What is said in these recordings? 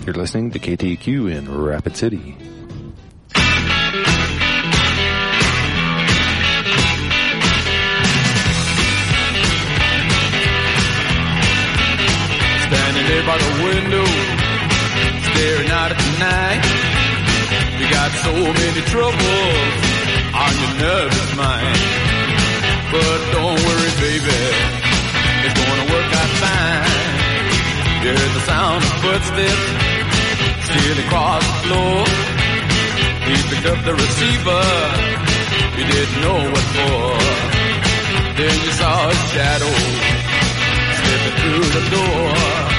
You're listening to KTQ in Rapid City. Standing there by the window, staring out at the night. You got so many troubles on your nervous mind. But don't worry, baby, it's gonna work out fine. You heard the sound of footsteps stealing across the floor. He picked up the receiver, he didn't know what for. Then you saw his shadow slipping through the door.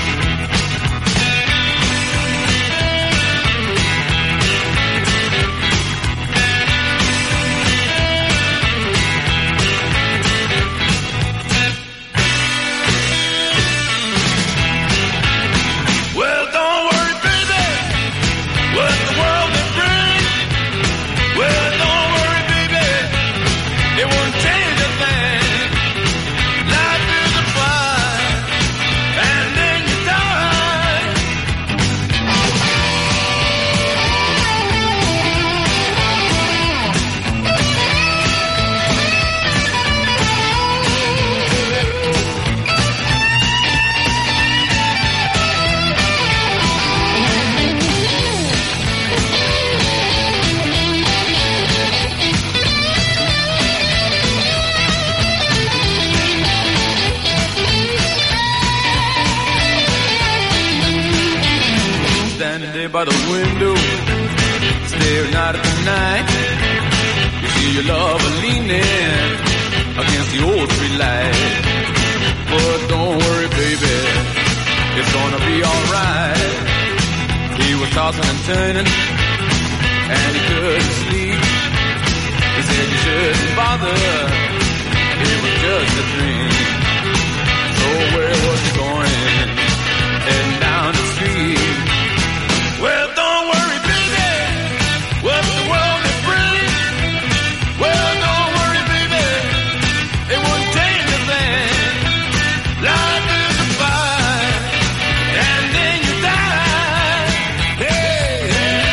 By the window, staring out at the night. You see your lover leaning against the old street light. But don't worry, baby, it's gonna be alright. He was tossing and turning, and he couldn't sleep. He said you shouldn't bother, it was just a dream. So where was he going? Heading down the street. Well, don't worry, baby, what the world may bring. Well, don't worry, baby, it won't change a thing. Life is a fight, and then you die. Hey,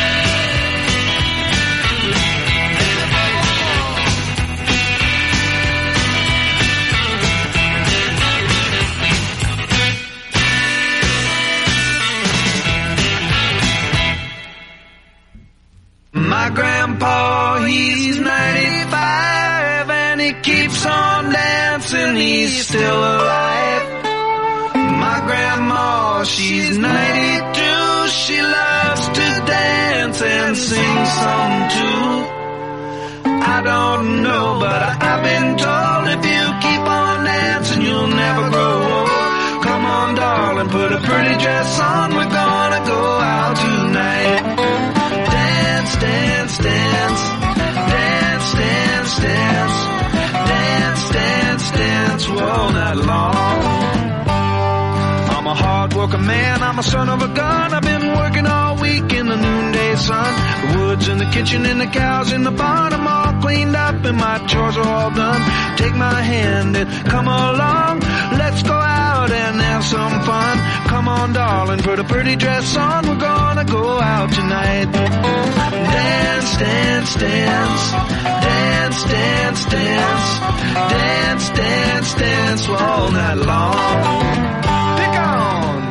my grandpa, he's 95, and he keeps on dancing, he's still alive. My grandma, she's 92, she loves to dance and sing some too. I don't know, but I've been told if you keep on dancing, you'll never grow old. Come on, darling, put a pretty dress on, we're gonna go out tonight. Dance, dance, dance, dance, dance, dance, dance, dance, dance, all night long. I'm a hard working man, I'm a son of a gun. I've been working all week in the noonday sun. The woods in the kitchen and the cows in the barn, I'm all cleaned up and my chores are all done. Take my hand and come along, let's go out and have some fun. Come on, darling, put a pretty dress on, we're gonna go out tonight. Dance, dance, dance, dance, dance, dance, dance, dance, dance, all night long. Pick on.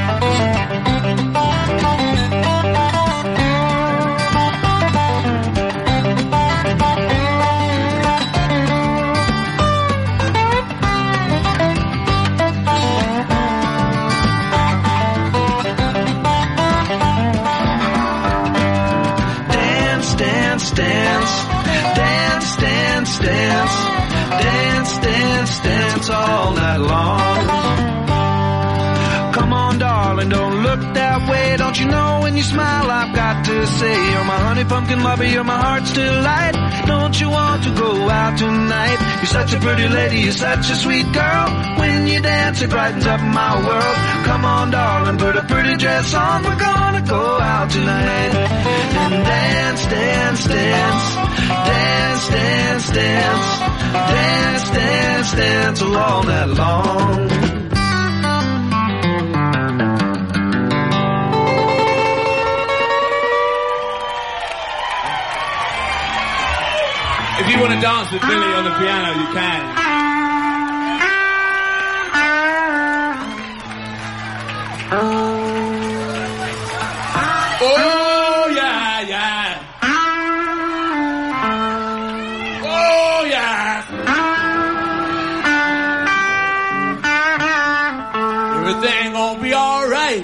Dance, dance, dance, dance, dance, dance, dance all night long. Come on, darling, don't look that way. Don't you know when you smile I've got to say you're my honey pumpkin lover, you're my heart's delight. Don't you want to go out tonight? You're such a pretty lady, you're such a sweet girl. When you dance it brightens up my world. Come on, darling, put a pretty dress on, we're gonna go out tonight. And dance, dance, dance, dance, dance, dance, dance, dance, dance all night long. to Billy on the piano, you can. Oh, yeah, yeah. Oh, yeah. Everything gonna be all right.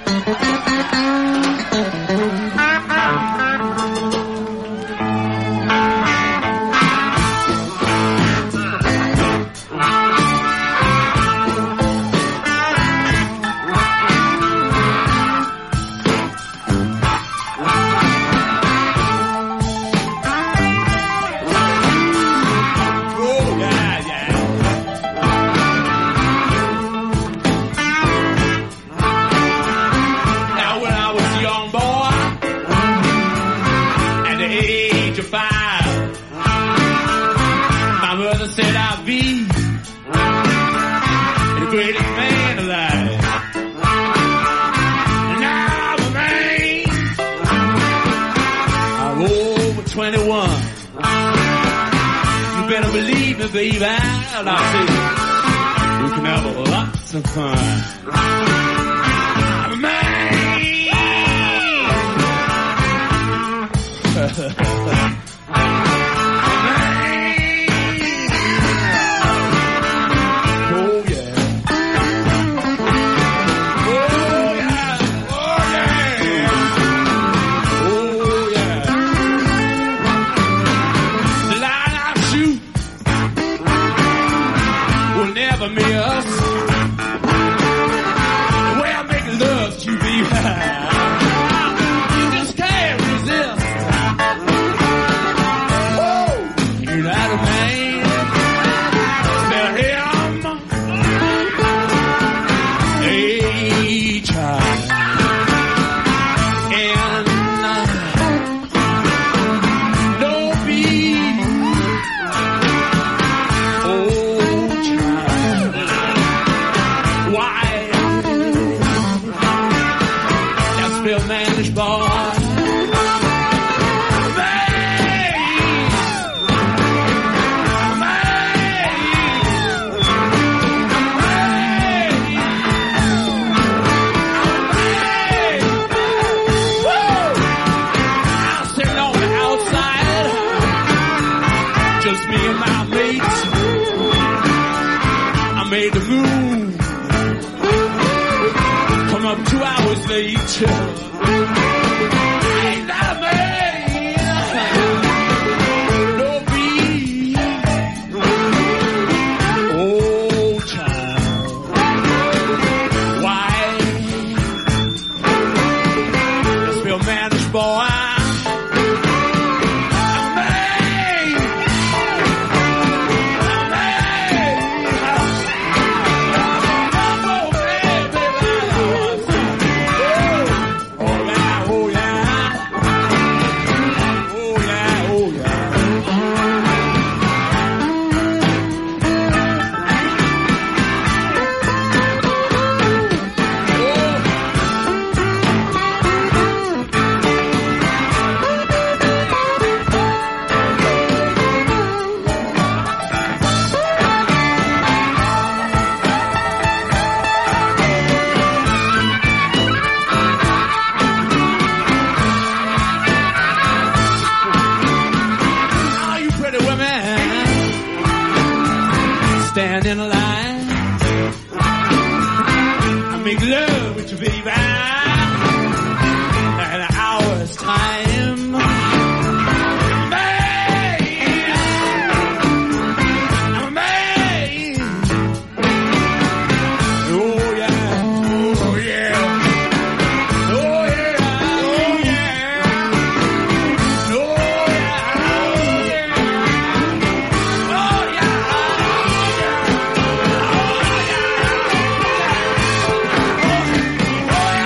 Baby, and I say we can have lots of fun. I'm a man. Oh yeah. Oh yeah. Oh yeah. Oh yeah. The line I shoot will never miss. The way I make love to you, baby, you just can't resist. Oh, you're not a man, spell him H-I-M. No B. Managed boy. I'm sitting on the outside, just me and my mates. I made the move, come up 2 hours late. Ain't that a man? No B. Oh, child. Why? Let's be a mannish boy. Stand in a line, I make love with you, baby, in an hour's time. I'm a man. Oh yeah, oh yeah, oh yeah, oh yeah, oh yeah, oh yeah. Oh, yeah.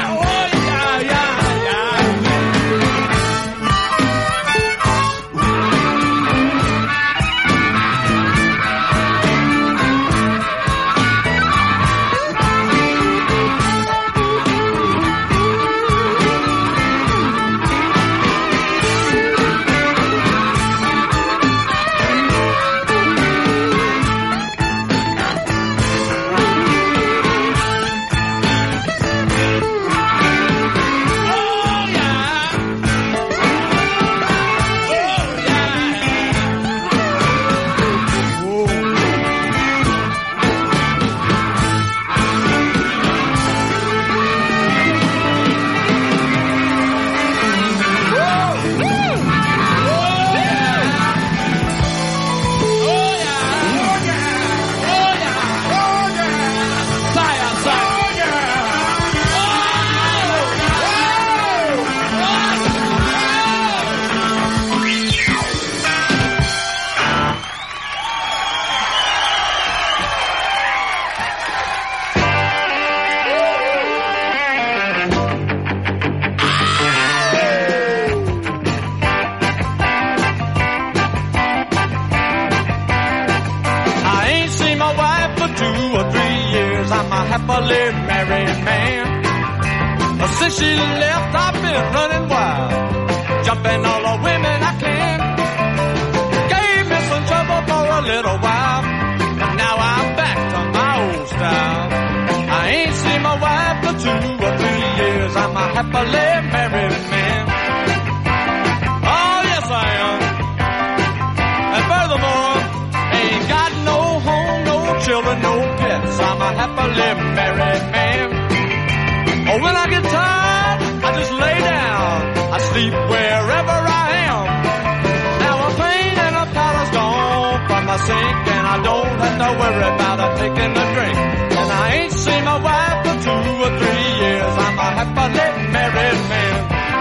happily married man. Since she left, I've been running wild, jumping all the women I can. Gave me some trouble for a little while, but now I'm back to my old style. I ain't seen my wife for 2 or 3 years. I'm a happily married man. Oh, yes, I am. And furthermore, ain't got no home, no children, no pets. I'm a happily married man. Oh, when I get tired, I just lay down. I sleep wherever I am. Now a pain and a powder's gone from my sink, and I don't have to worry about her taking a drink. And I ain't seen my wife for 2 or 3 years. I'm a happily married man.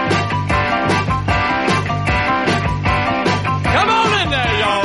Come on in there, y'all.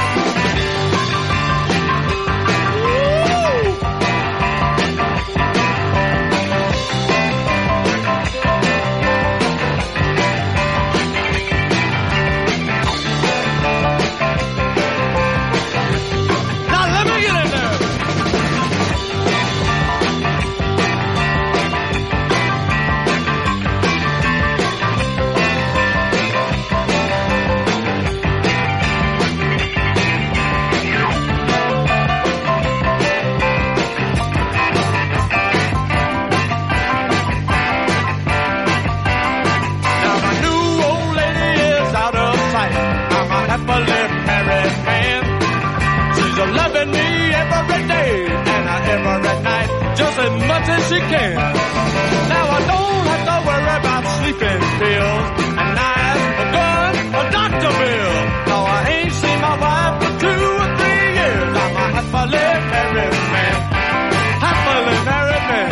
Just as much as she can. Now I don't have to worry about sleeping pills and knives, a gun, a doctor bill. No, I ain't seen my wife for 2 or 3 years. I'm a happily married man. Happily married man.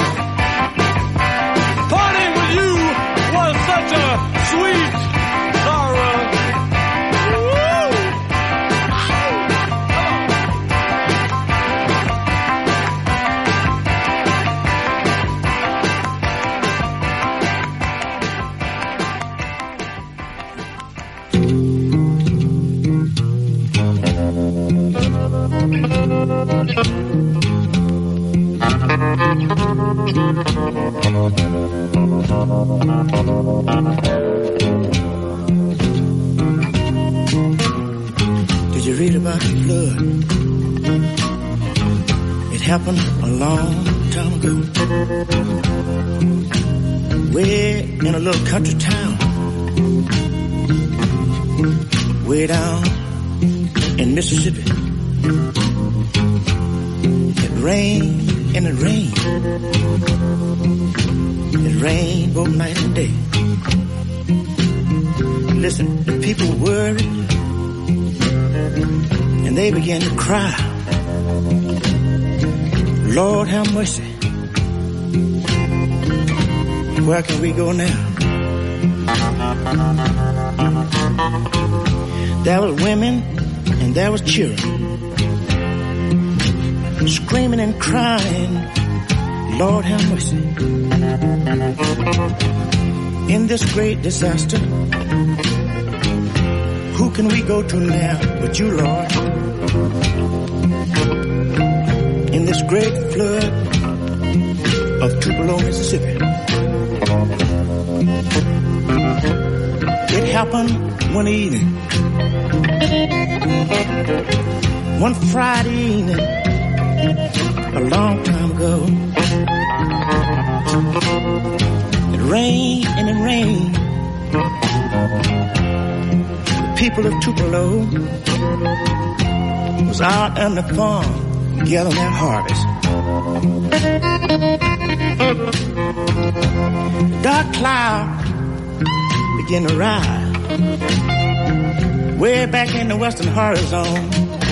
Parting with you was such a sweet sorrow. Did you read about the flood? It happened a long time ago. Way in a little country town, way down in Mississippi. It rained and it rained. It rained both night and day. Listen, the people were worried, and they began to cry. Lord have mercy. Where can we go now? There was women and there was children, screaming and crying, Lord have mercy. In this great disaster, who can we go to now but you, Lord? In this great flood of Tupelo, Mississippi. It happened one evening, one Friday evening, a long time ago. It rained and it rained. The people of Tupelo was out on the farm gathering their harvest. Dark cloud began to rise way back in the western horizon.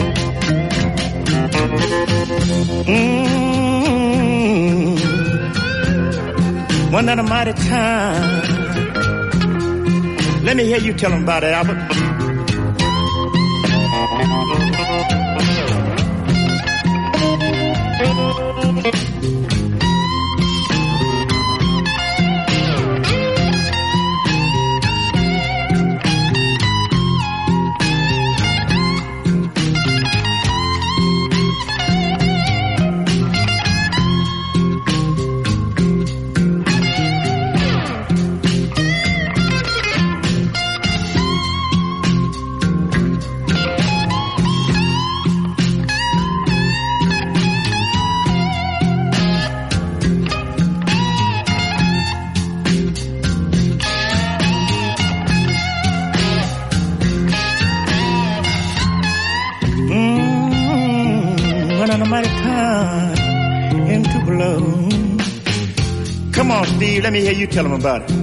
One night a mighty time. Let me hear you tell them about it, Albert. mighty time in Tupelo. Come on, Steve, let me hear you tell them about it.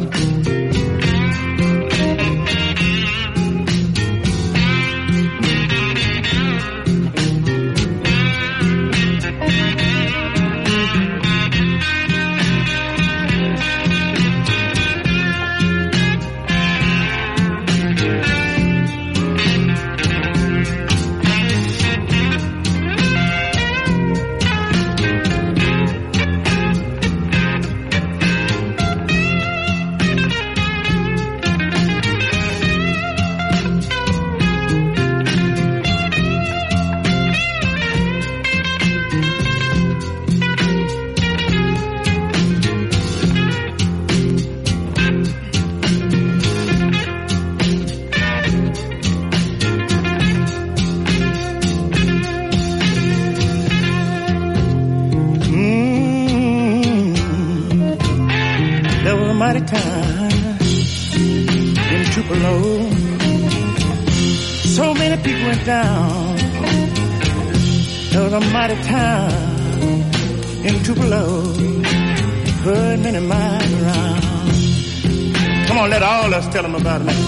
Tell them about it.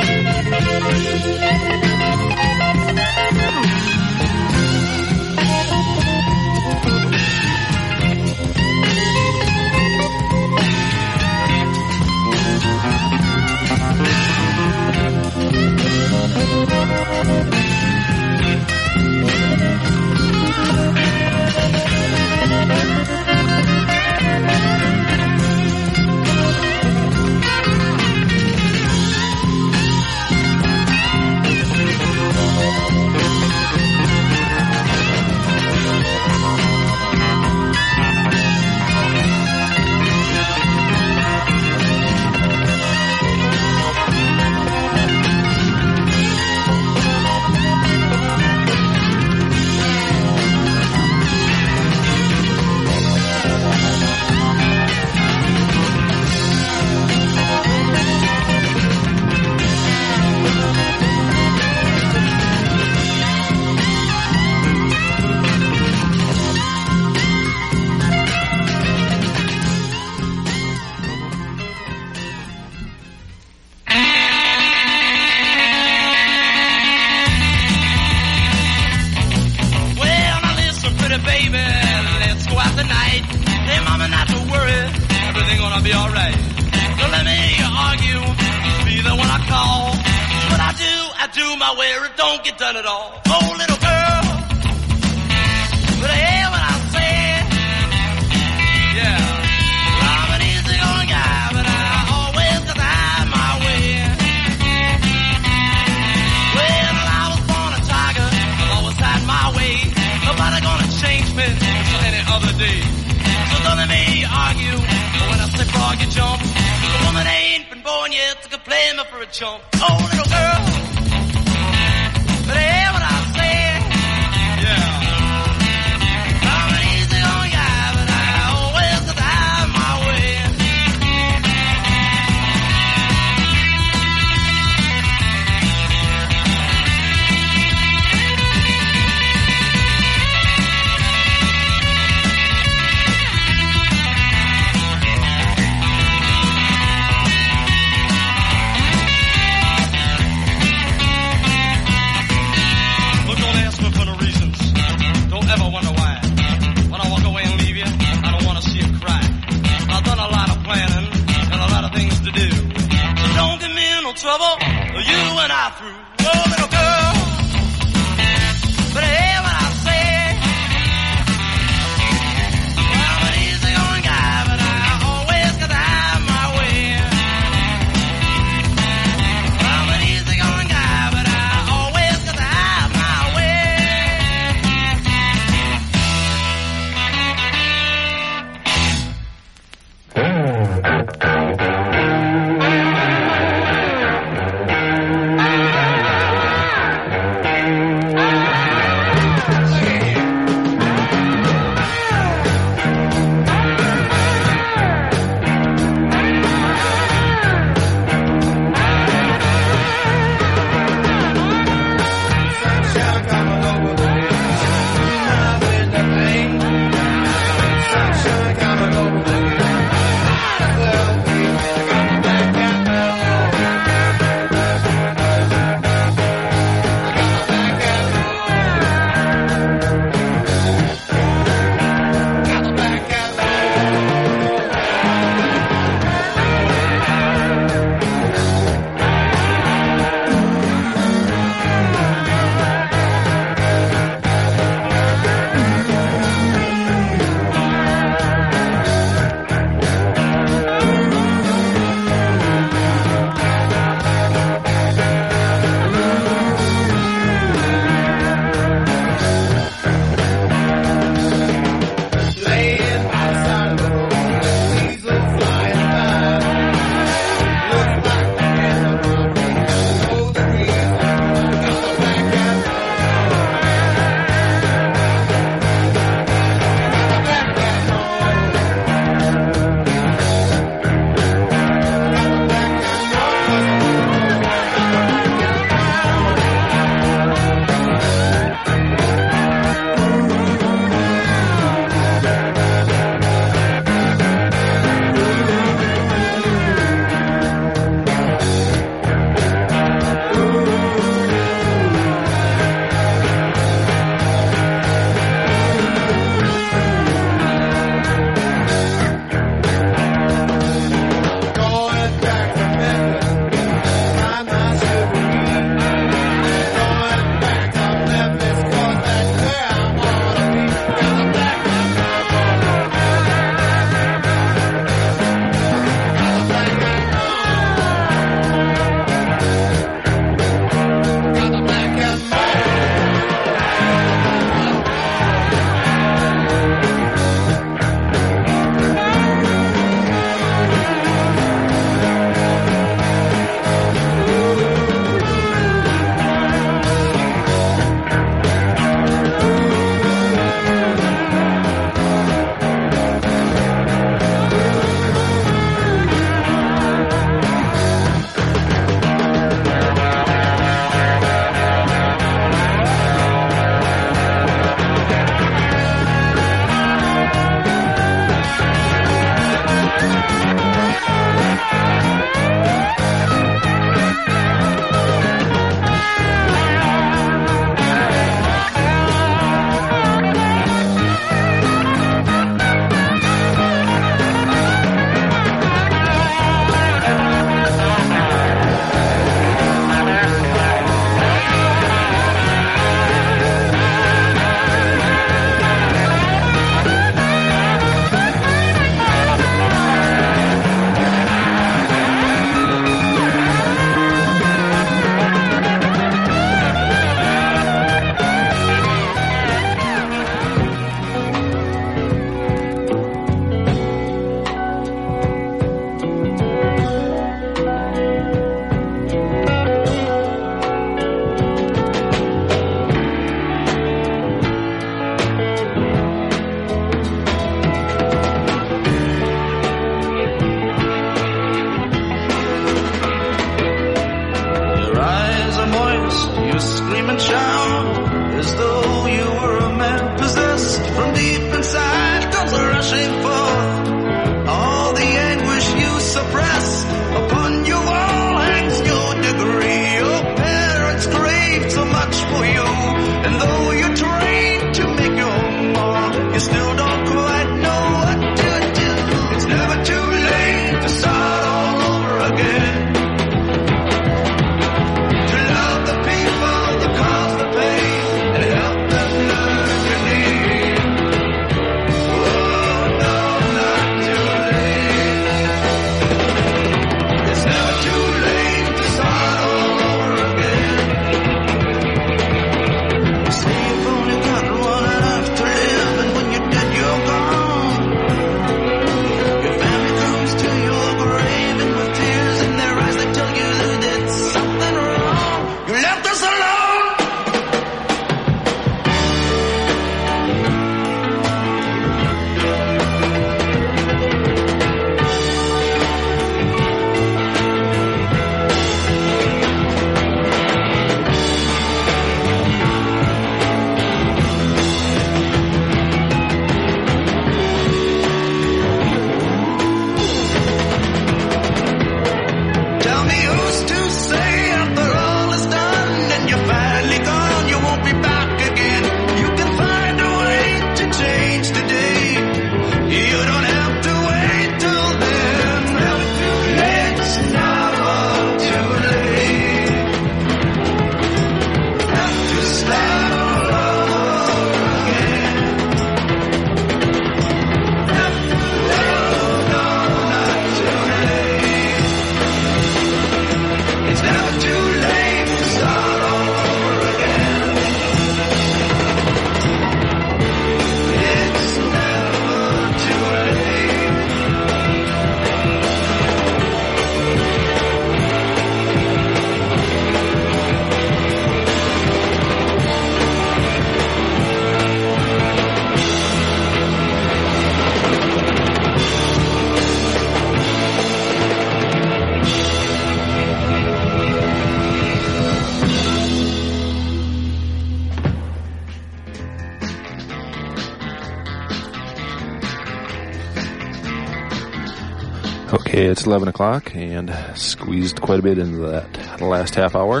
Okay, it's 11 o'clock and squeezed quite a bit into that last half hour.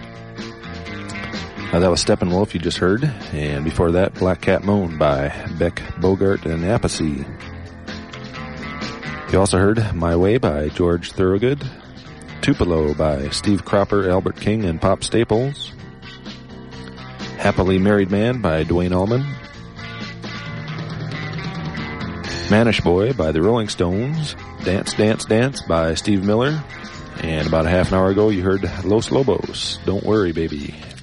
That was Steppenwolf you just heard, and before that, Black Cat Moan by Beck Bogart and Appice. You also heard My Way by George Thorogood, Tupelo by Steve Cropper, Albert King, and Pop Staples, Happily Married Man by Duane Allman, Manish Boy by the Rolling Stones, Dance, Dance, Dance by Steve Miller, and about a half an hour ago you heard Los Lobos, Don't Worry Baby.